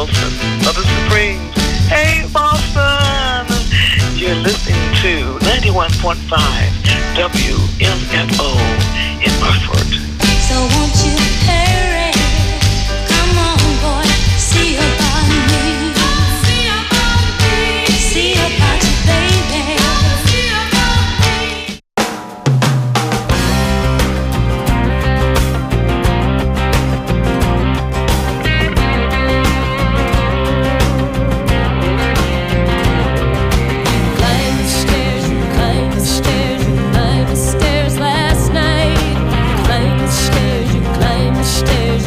Wilson of the Supremes. Hey, Boston! You're listening to 91.5 WMFO in Burford. So won't you hurry? Come on, boy, see about me. See about you, baby. Stairs last night. Climb the stairs, you climb the stairs.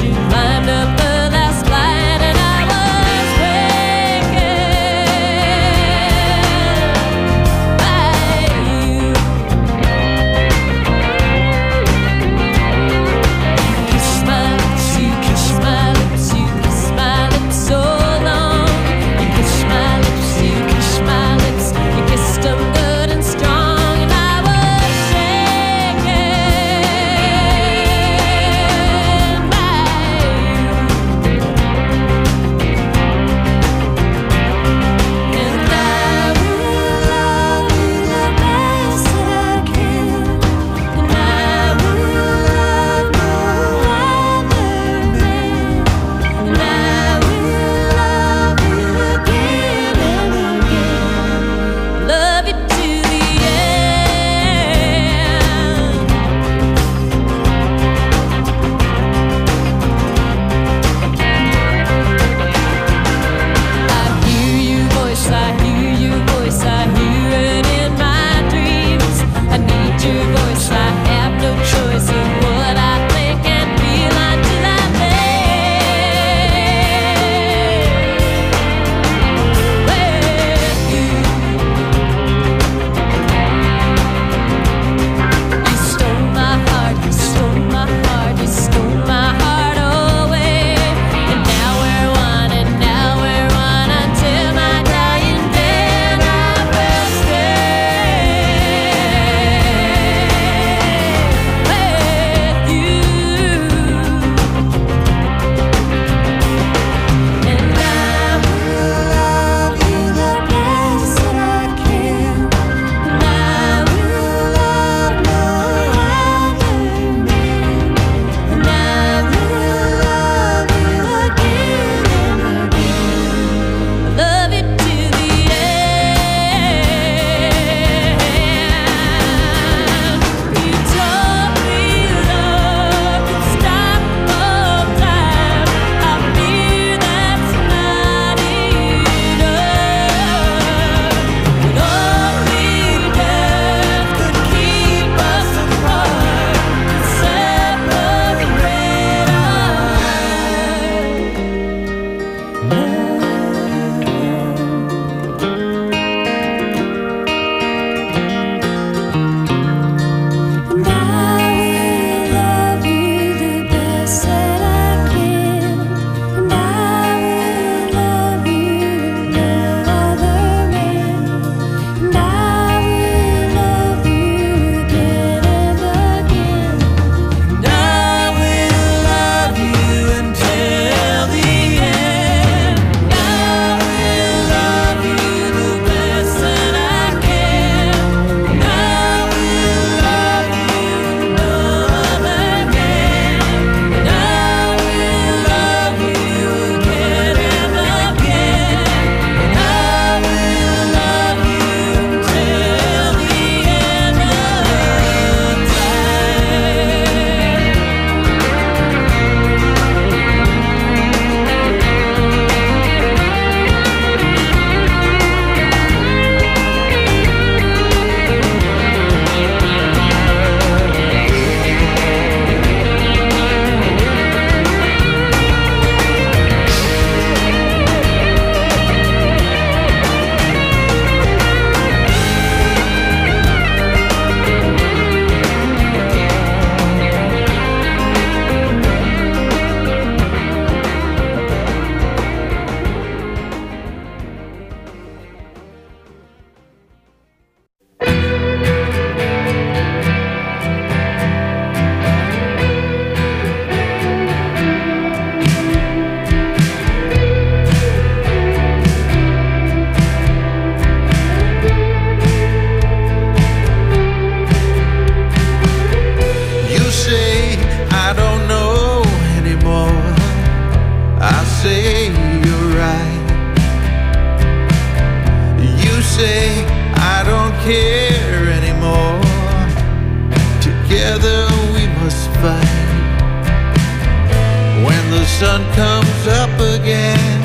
sun comes up again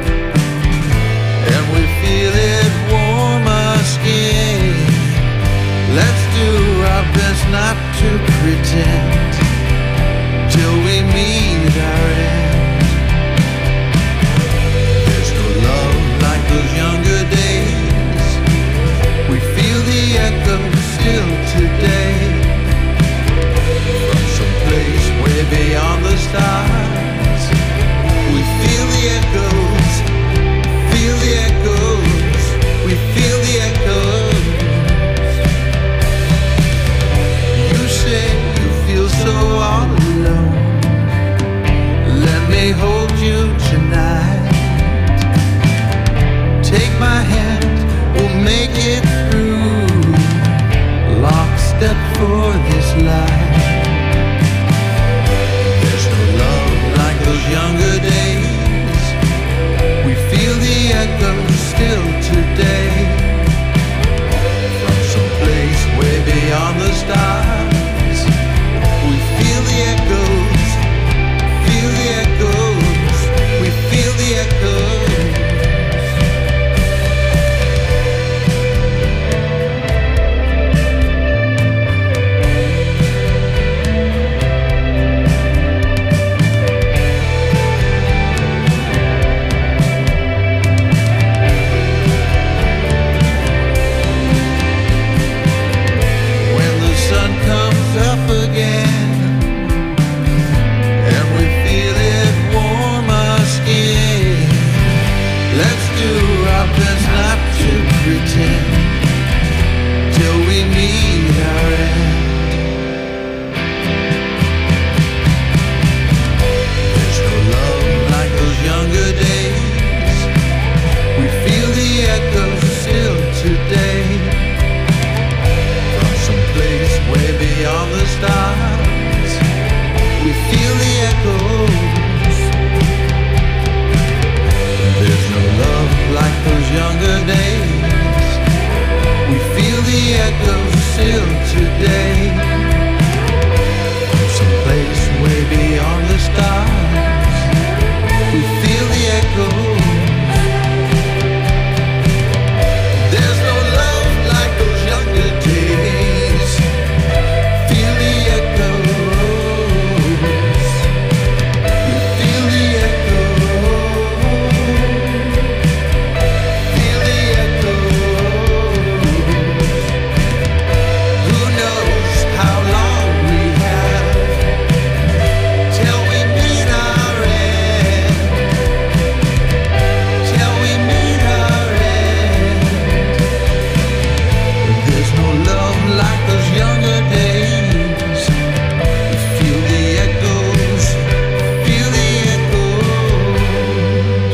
and we feel it warm our skin, let's do our best not to pretend till we meet our end. There's no love like those younger days. We feel the echo still today, from some place way beyond the stars. We feel the echoes, feel the echoes, we feel the echoes. You say you feel so all alone, let me hold you tonight. Take my hand, we'll make it through, lockstep for this life. There's no love like those younger days. We feel the echoes still today, from some place way beyond the stars. We feel the echoes, feel the echoes, we feel the echoes. Till we meet our end. There's no love like those younger days. We feel the echoes still today, from some place way beyond the stars. We feel the echoes. There's no love like those younger days. We feel the echoes still today, from some place way beyond the stars. We feel the echoes. There's no love like those younger days. Feel the echoes. We feel the echoes. Feel the echoes. Who knows how long we have till we meet our end, till we meet our end. There's no love like those younger days. We feel the echoes, feel the echoes.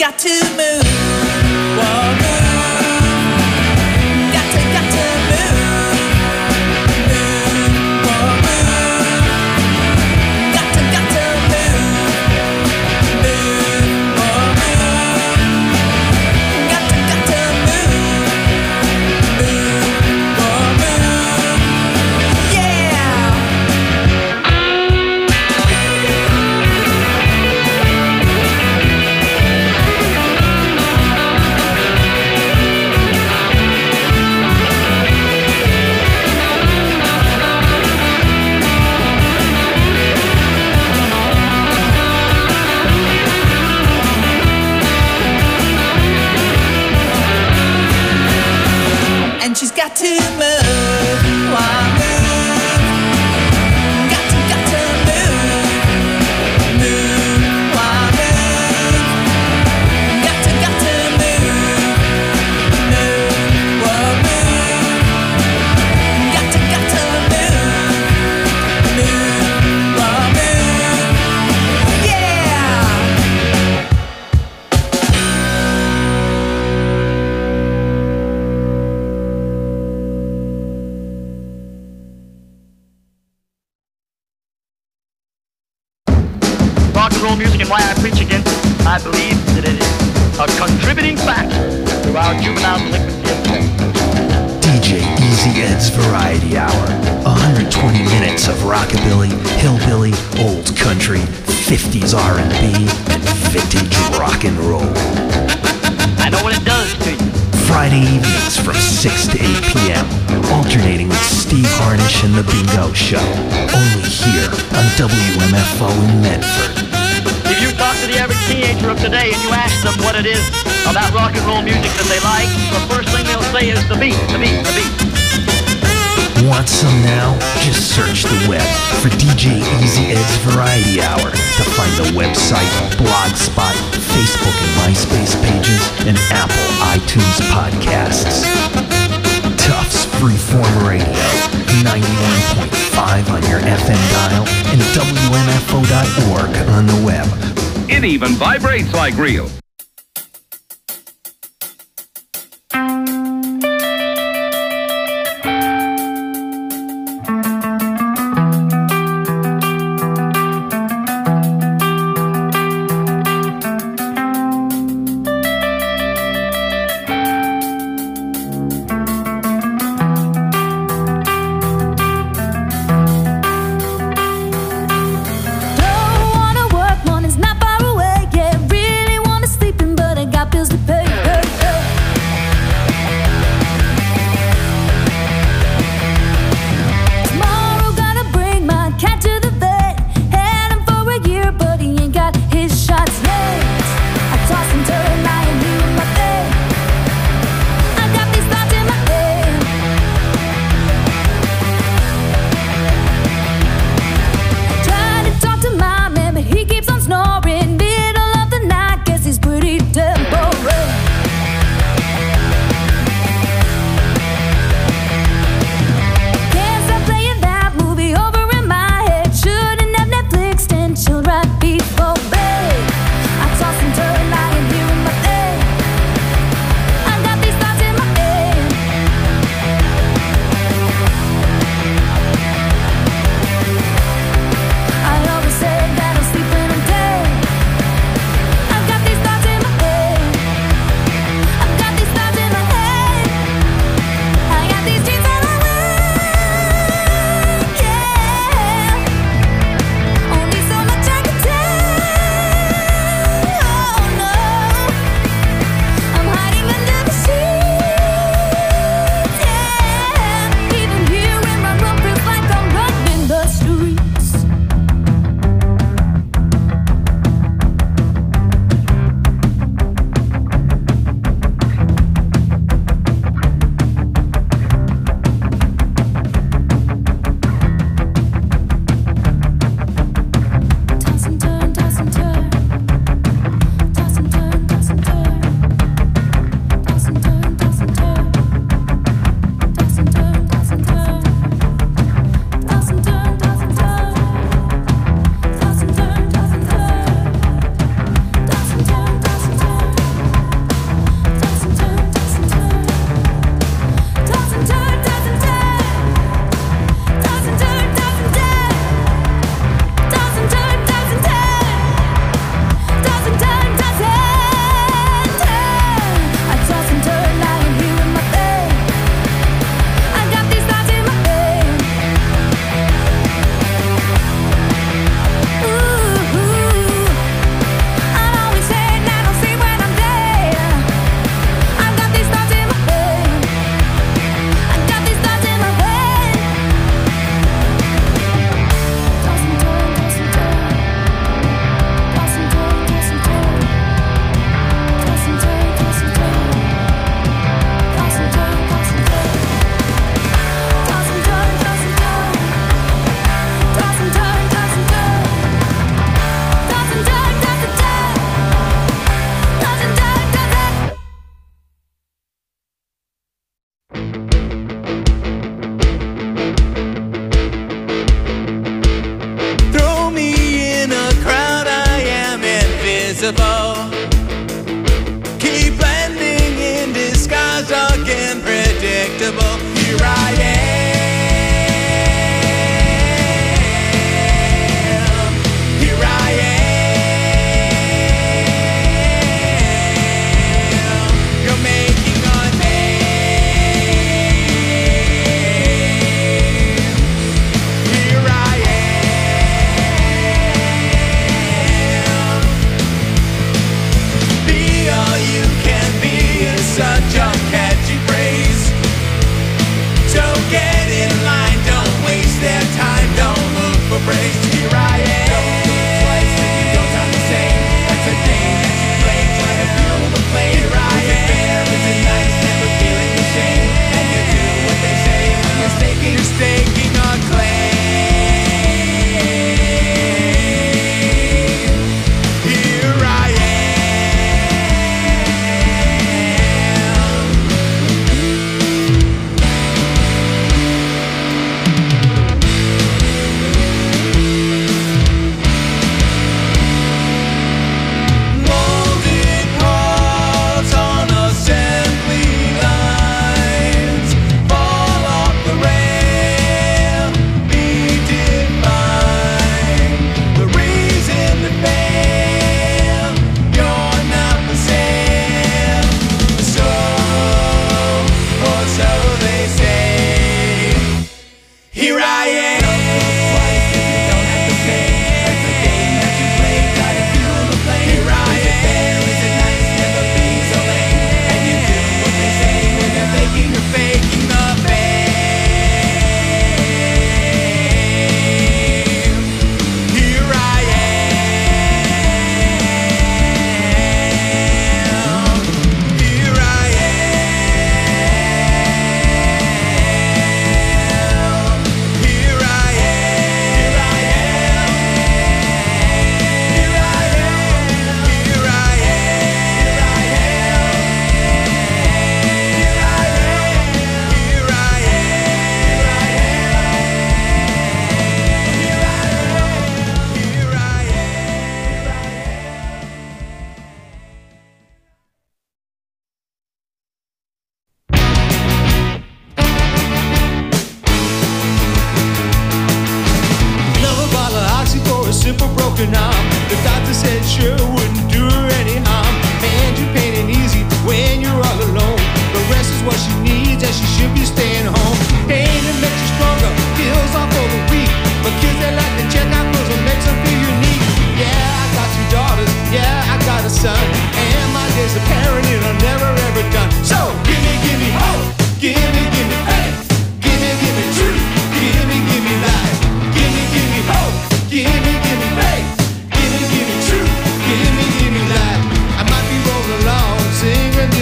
got to move. Whoa, move. Got to move. Move. Whoa, move. Got to move. Move. Whoa, move. Got to move. Move. Whoa, move. Yeah. And she's got to move. Why move? Got to move. Move. Why move? Got to move. Move. Whoa, move. Got to move. Move. Whoa, move. Yeah. Rock and roll music and why I preach against it. I believe that it is a contributing factor to our juvenile delinquency of sex. DJ Easy Ed's Variety Hour. 120 minutes of rockabilly, hillbilly, old country, 50s R&B, and vintage rock and roll. I know what it does to you. Friday evenings from 6 to 8 p.m. Alternating with Steve Harnish and The Bingo Show. Only here on WMFO in Medford. If you talk to the average teenager of today and you ask them what it is about rock and roll music that they like, the first thing they'll say is the beat, the beat, the beat. Want some now? Just search the web for DJ Easy Ed's Variety Hour to find the website, Blogspot, Facebook and MySpace pages, and Apple iTunes podcasts. Tufts Freeform Radio, 91.5 on your FM dial, and WMFO.org on the web. It even vibrates like real. Don't wanna work, money's not far away. Yeah, really wanna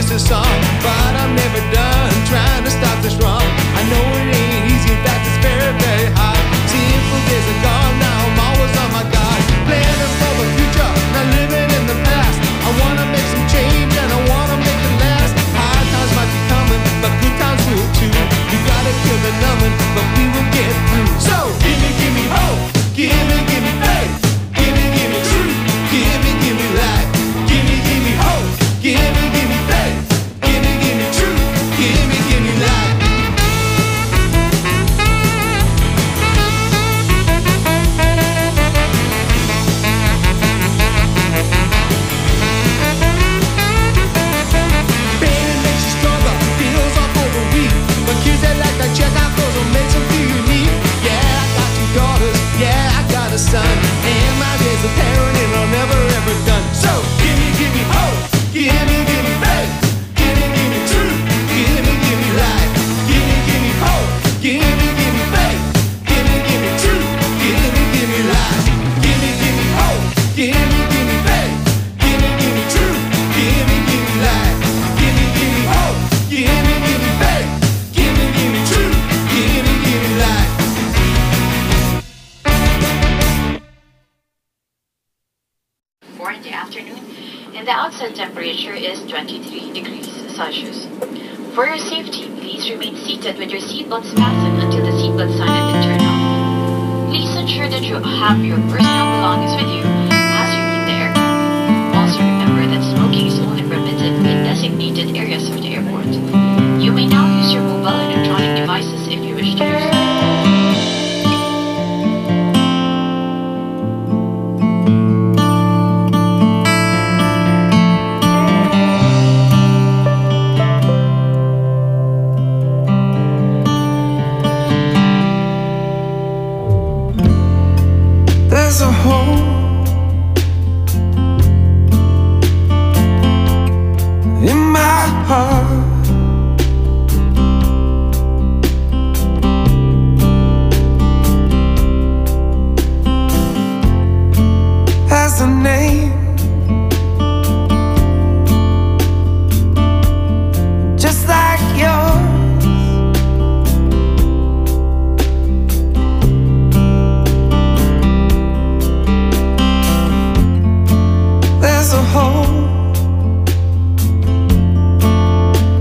this song, but I'm never done trying to stop this wrong. I know it ain't easy, in fact it's very, very hard. Simple days are gone, now I'm always on my guard. Planning for the future, not living in the past. I wanna make some change and I wanna make it last. Hard times might be coming, but good times will too. You gotta kill the numbing, but we will get through. So give me hope, give me faith, give me truth, give me life. Give me hope, give me faith, give me truth, give me life. Pain makes you stronger, feels awful but weak. But kids that like that check out goes will make some feel unique. Yeah, I got 2 daughters, yeah, I got a son, and my days of parenting are never ever done. So give me hope, give me faith, give me truth, give me life. Give me hope, give me faith, give me truth, give me life. Give me hope, give me faith, give me truth, give me life. Give me hope, give me faith, give me truth, give me life. For in the afternoon, and the outside temperature is 23 degrees Celsius. For your safety, please remain seated with your seatbelts fastened until the seatbelt sign has been turned off. Please ensure that you have your personal belongings with you as you leave the aircraft. Also remember that smoking is only permitted in designated areas of the airport. You may now use your mobile electronic devices if you wish to do so. There's a hole in my heart. Has a name, just like yours. There's a hole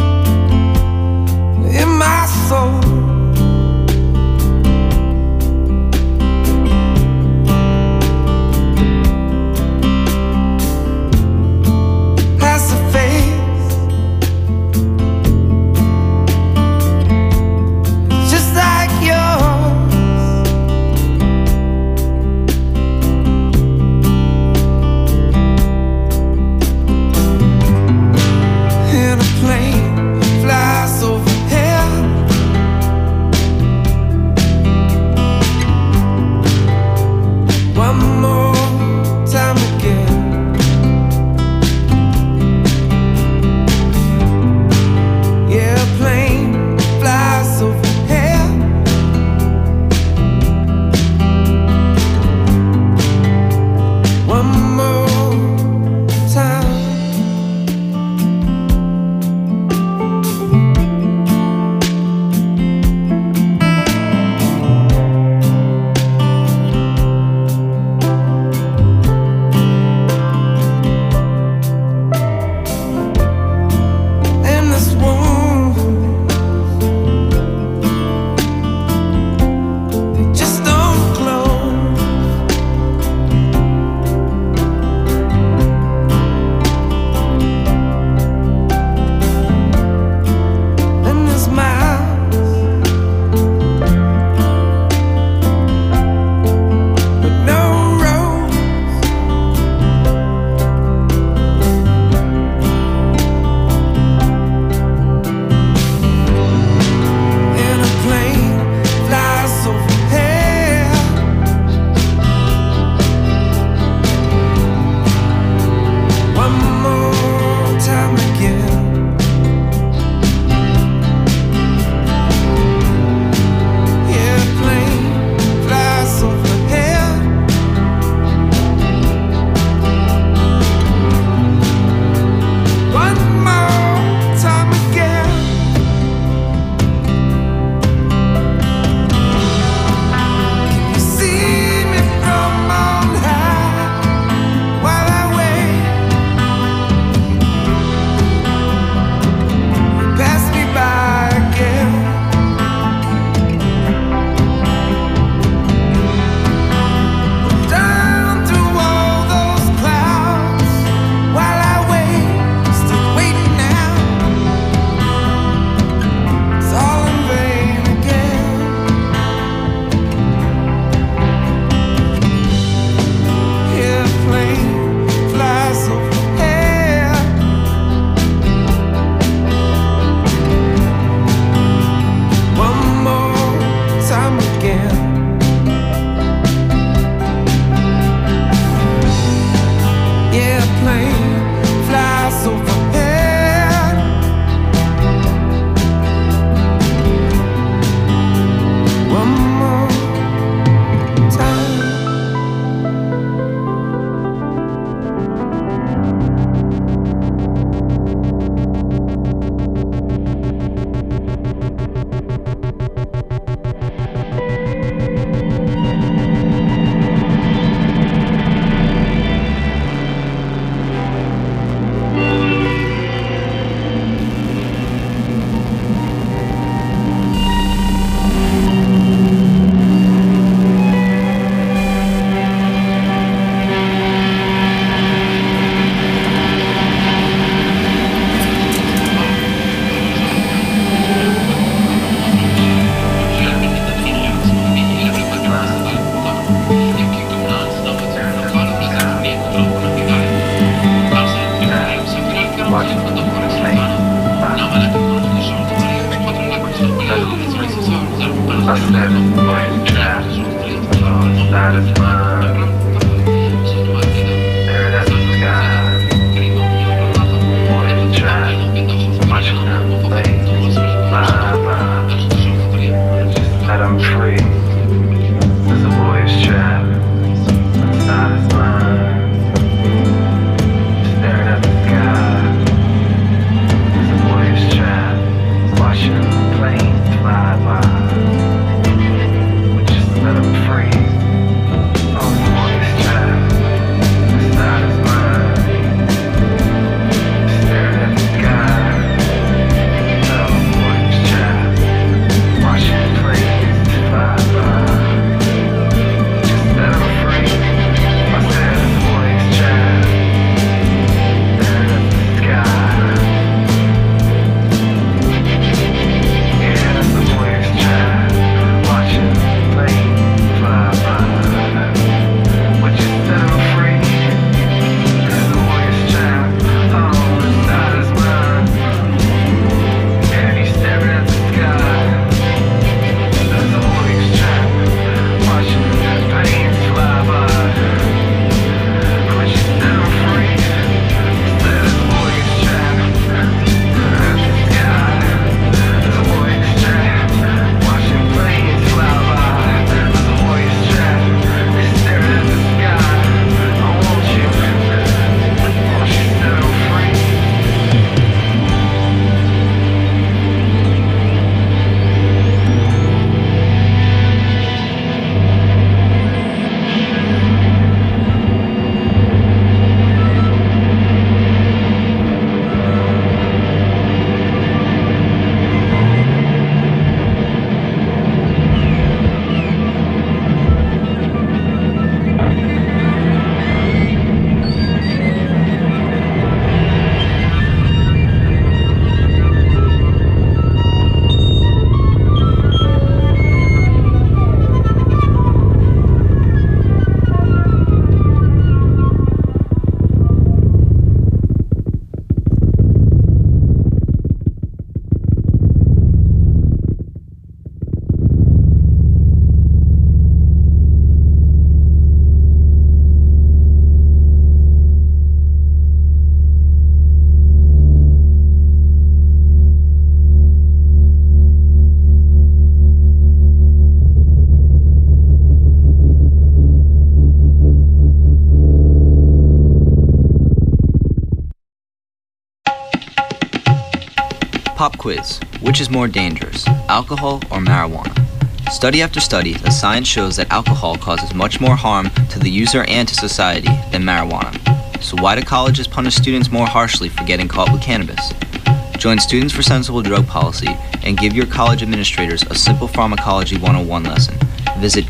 Pop quiz. Which is more dangerous, alcohol or marijuana? Study after study, the science shows that alcohol causes much more harm to the user and to society than marijuana. So why do colleges punish students more harshly for getting caught with cannabis? Join Students for Sensible Drug Policy and give your college administrators a simple pharmacology 101 lesson. Visit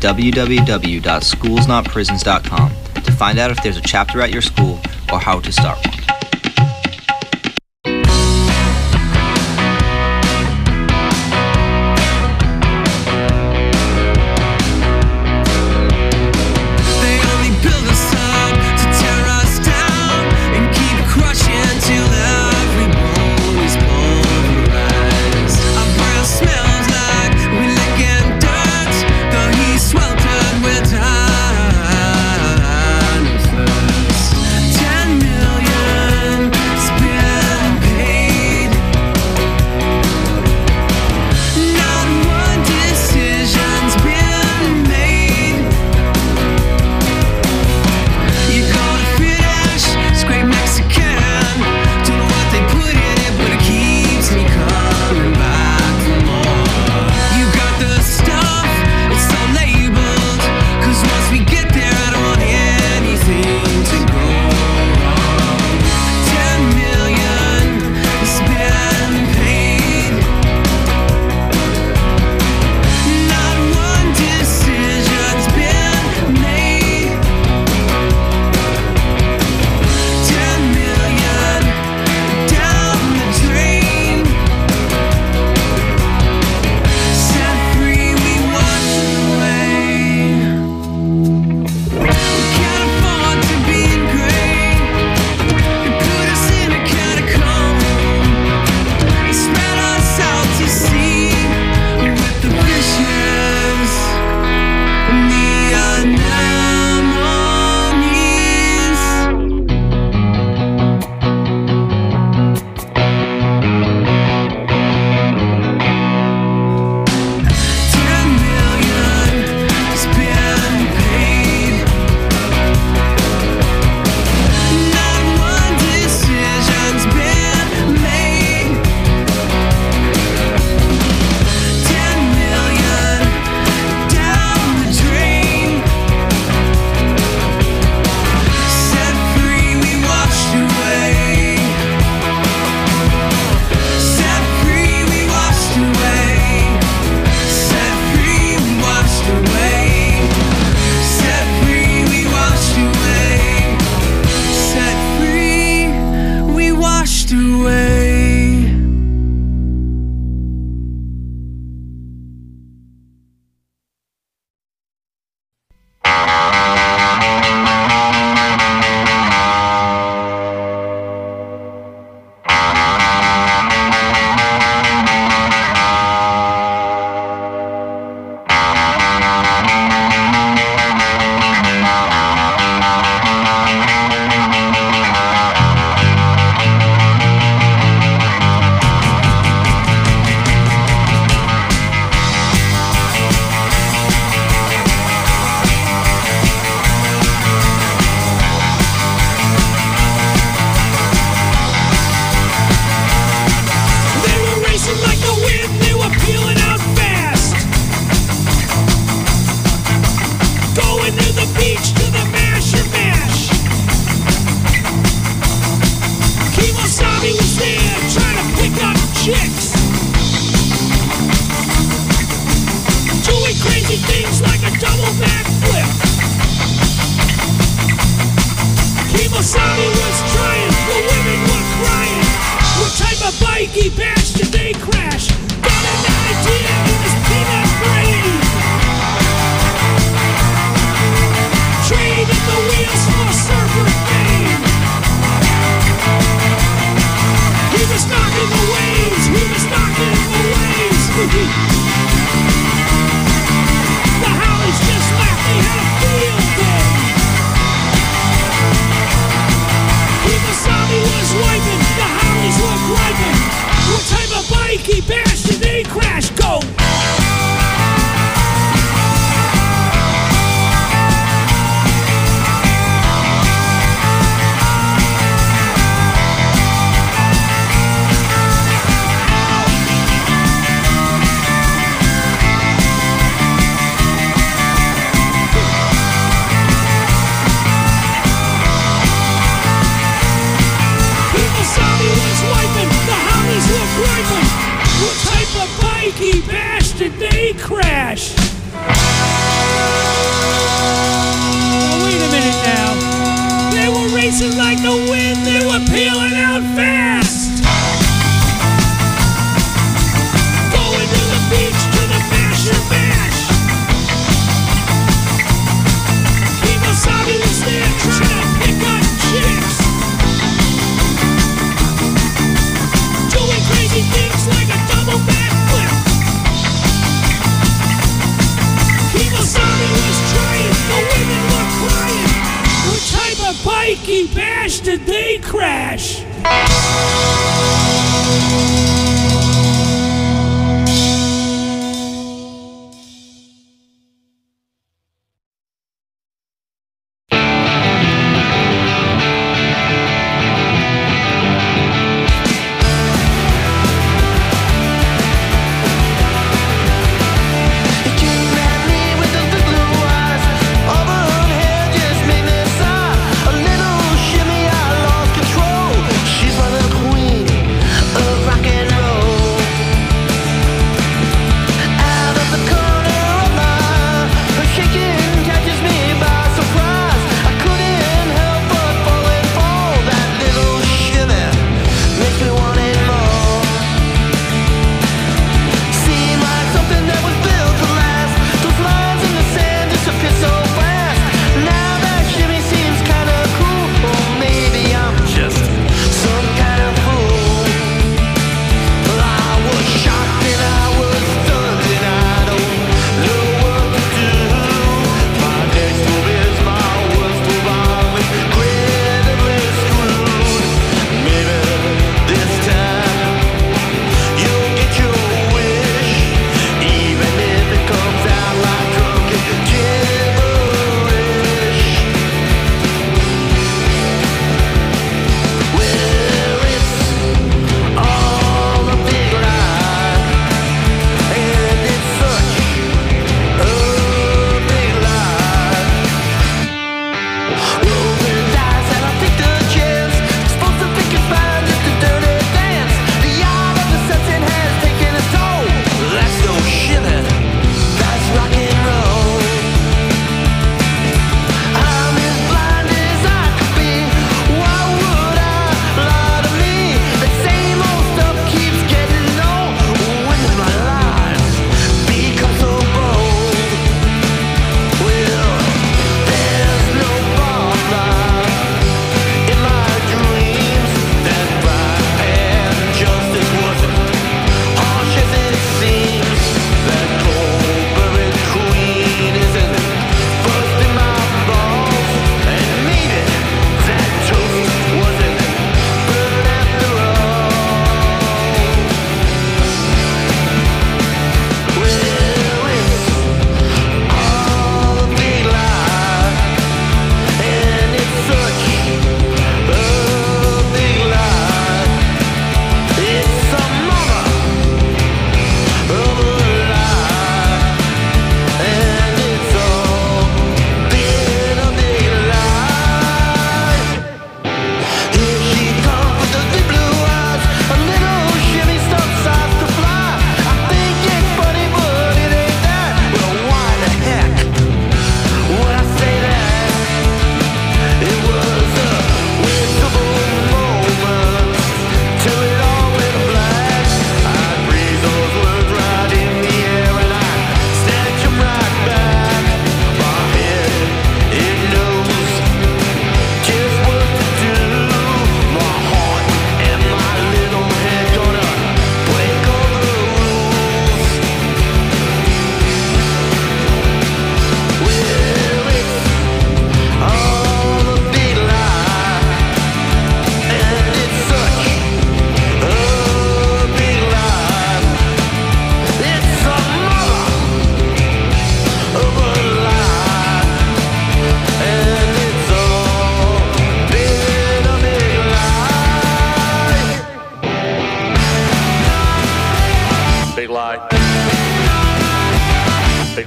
www.schoolsnotprisons.com to find out if there's a chapter at your school or how to start one. Million chicks. Doing crazy things like a double backflip. Kemosabe was trying, the women were crying. What type of bike he bashed did they crash? Got an idea in his peanut brain. Trading the wheels for surfer fame. He was knocking the waves, he was knocking the waves. The Hollies just laughed, they had a field day. Kemosabe was wiping, the Hollies were griping. What type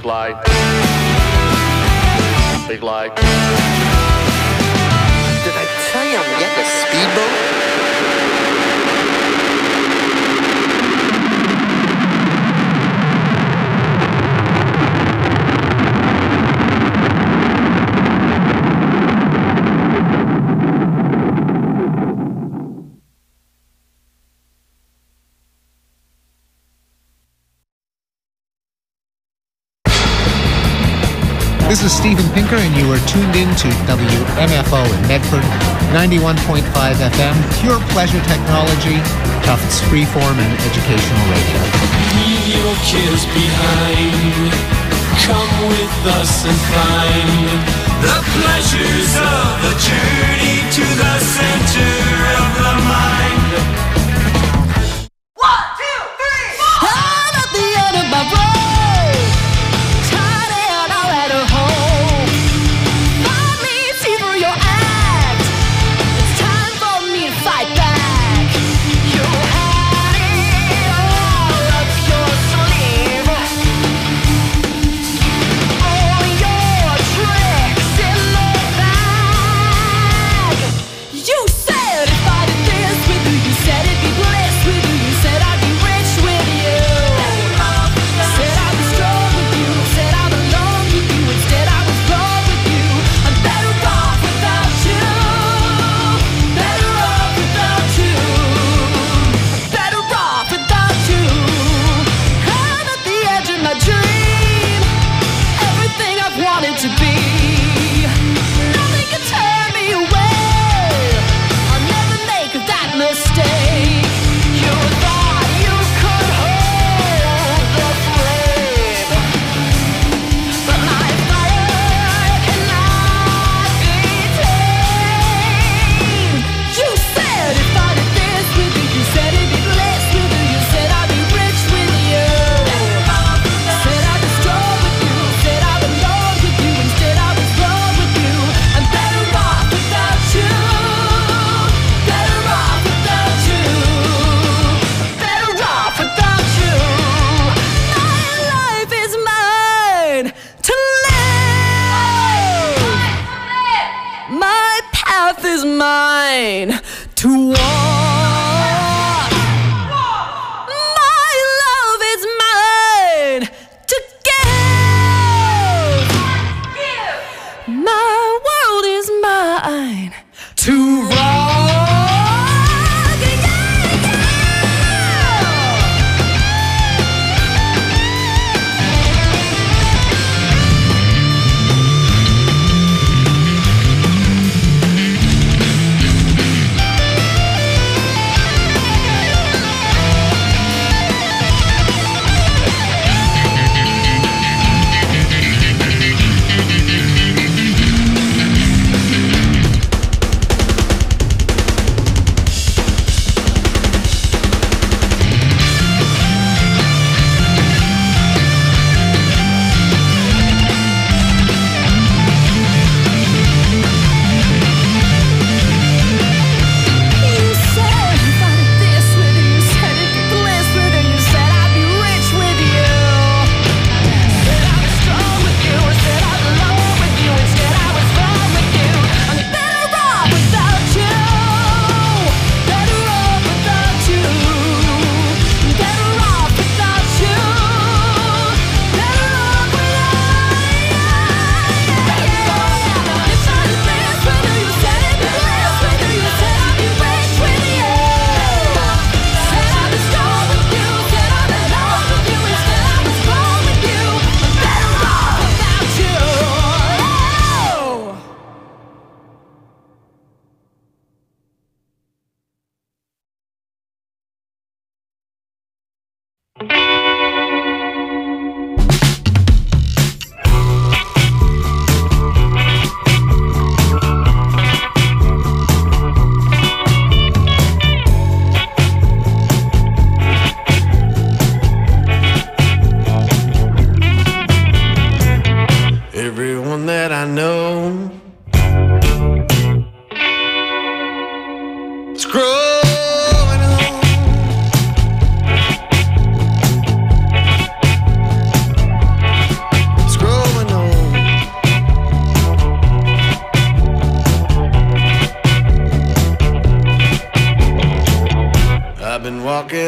Big lie. Big lie. Did I tell you I'm getting a speedboat? This is Steven Pinker, and you are tuned in to WMFO in Medford, 91.5 FM, pure pleasure technology, Tufts freeform and educational radio. Leave your cares behind. Come with us and find the pleasures of the journey to the center of the mind. 1, 2, 3, 4. I'm at the end of my road.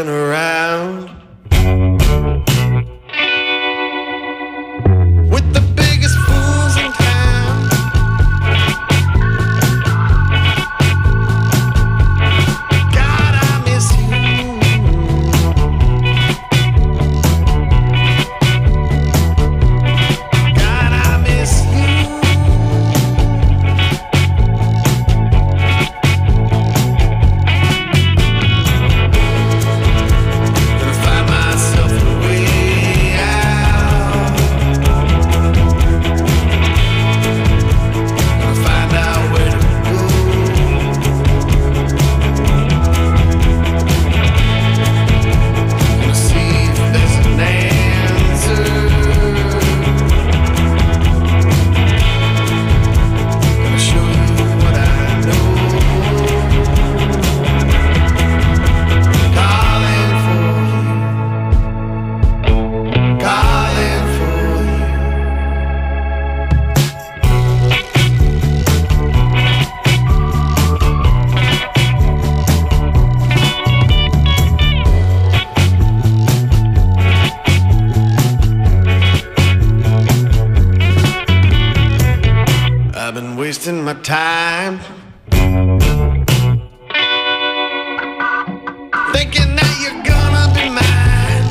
hanging around with the biggest fools in town. God, I miss you. God, I miss you. Gonna find myself a way out. Gonna find out where to go. Gonna see if there's an answer. Gonna show you what I know. Calling for you. Calling for you. I've been wasting my time thinking that you're gonna be mine.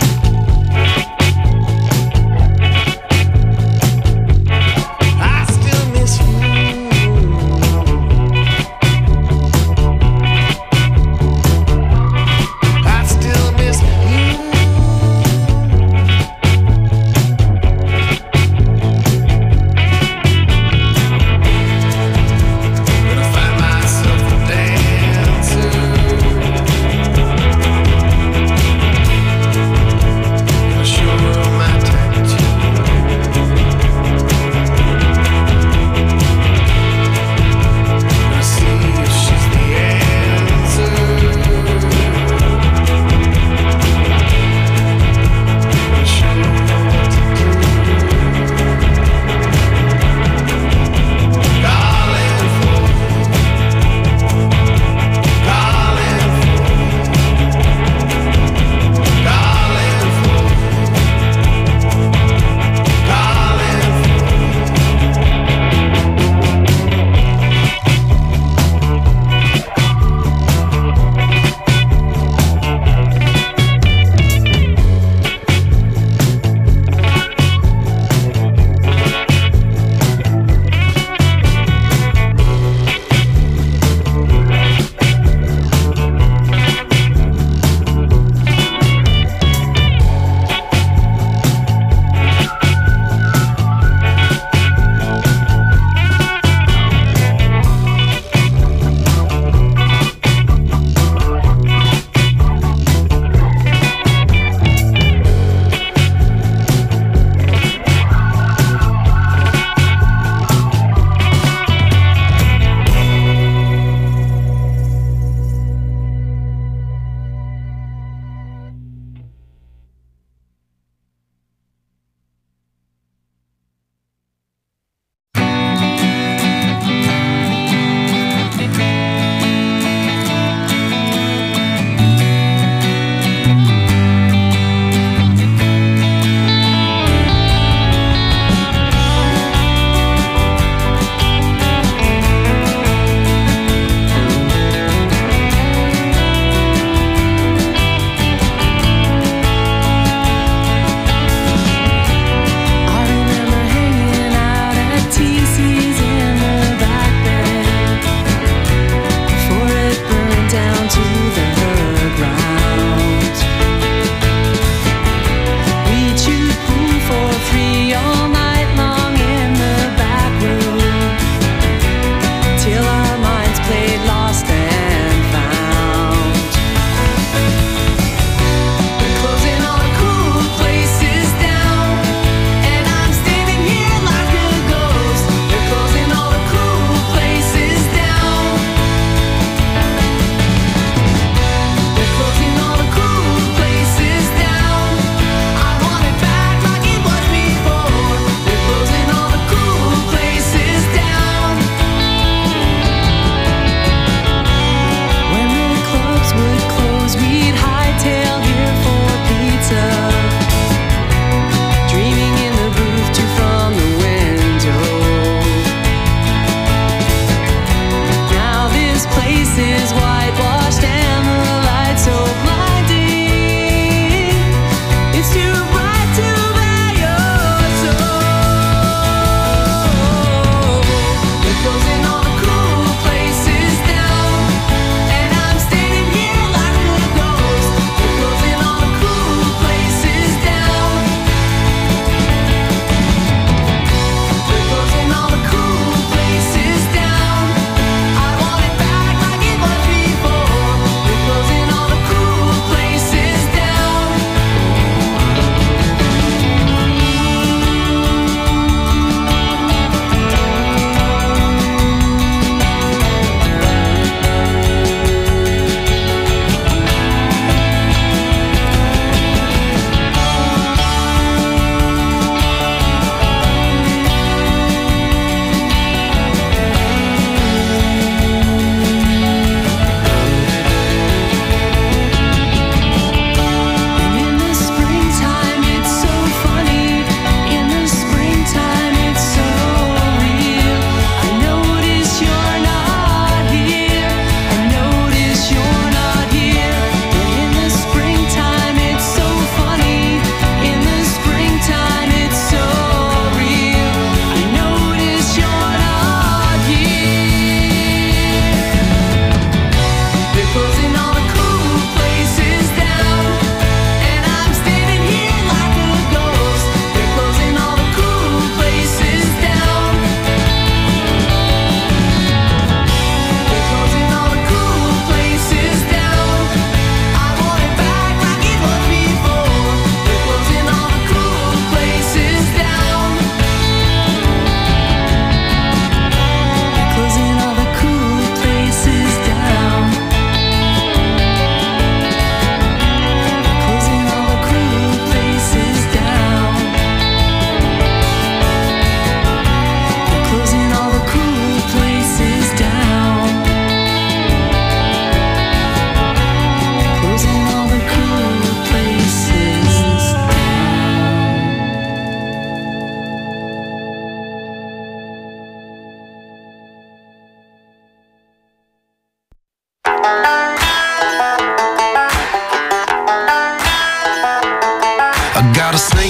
I still miss you. I still miss you. Gonna find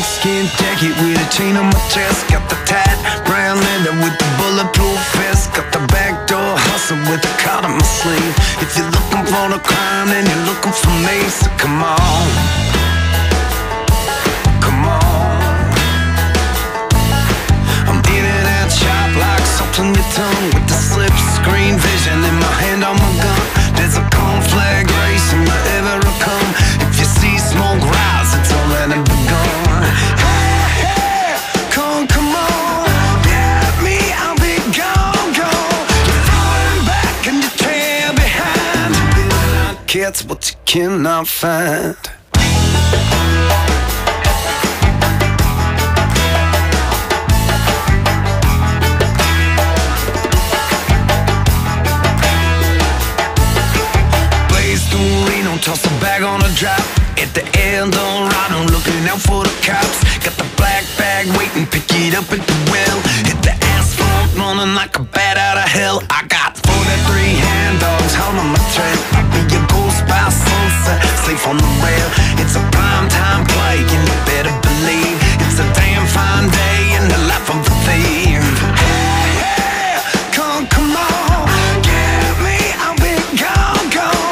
Snakeskin jacket with a chain on my chest. Got the tight brown leather with the bulletproof vest. Got the backdoor hustle with the card on my sleeve. If you're looking for the crime, then you're looking for me. So come on, come on. I'm in and out sharp like salt on your tongue, with the slip screen vision in my hand on my gun. There's a conflag racing wherever I come. If you see smoke rise, it's already begun. Hey, hey, come on, get me, I'll be gone, gone. You're falling back and you trail behind. You will not catch what you cannot find. Toss a bag on a drop at the Eldorado, looking out for the cops. Got the black bag waiting, pick it up at the well. Hit the asphalt, running like a bat out of hell. I got 43 hand dogs holding my trail. I'll be your ghost by sunset, safe on the rail. It's a prime time play, and you better believe it's a damn fine day in the life of a thief. Hey, hey, come on, get me, I'll be gone, gone.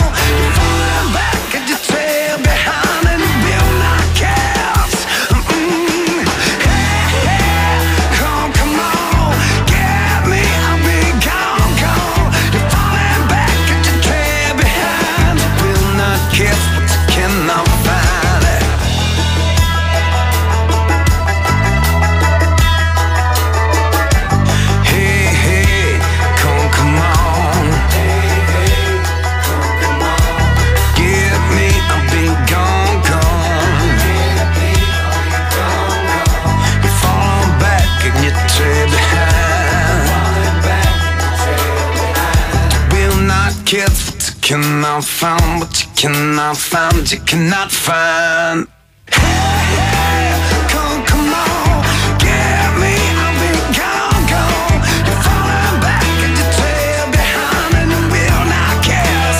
Cannot find what you cannot find, you cannot find. Hey, hey, come on, get me, I'll be gone, gone. You're falling back and you trail behind, and you will not guess.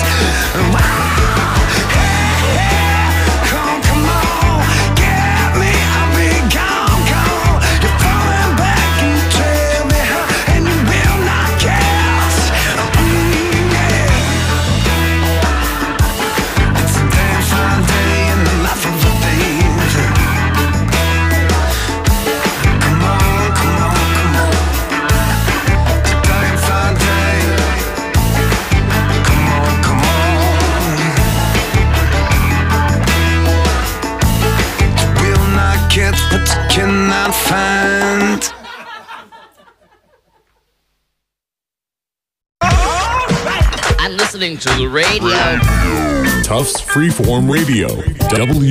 Hey, hey, come on, get me, I'll be gone, gone. You're falling back and you trail behind, and you will not guess. But you cannot find. I'm listening to the radio. Tufts Freeform Radio.